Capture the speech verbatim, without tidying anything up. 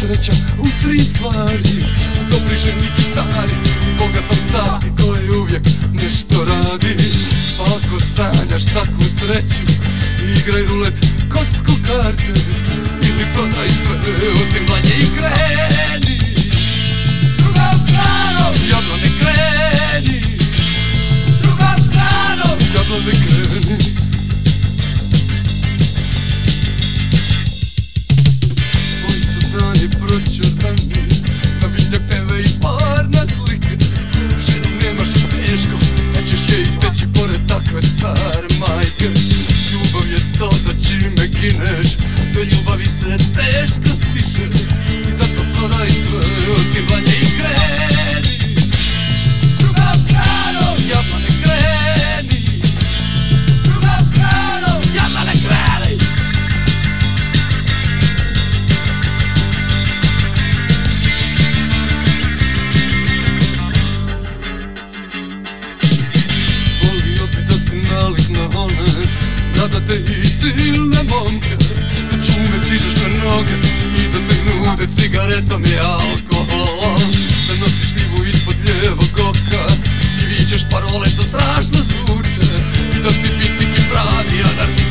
sreća u tri stvari: u dobri ženi, gitari i bogatom tati koji uvijek nešto radi. Pa ako sanjaš takvu sreću, igraj rulet, kocku, karte ili prodaj sve osim dlanje i kreni. Drugom stranom jablane kreni, drugom stranom jablane kreni. Tvoji su dani pročerdani, navinjak te ve i parna slike. Ženu nemaš teško, da ćeš je isteći pored takve stare majke. Ljubav je to za čime gineš, do ljubavi se teško stiže. I zato prodaj sve osim dlanje i kreni. Drugom stranom jablane kreni, drugom stranom jablane kreni. Volio bi da si nalik na one bradate i silne momke, da čume stižeš na noge i da te nude cigaretom i alkoholom, da nosiš livu ispod lijevog oka i vičeš parole što strašno zvuče, i da si bitnik i pravi anarhist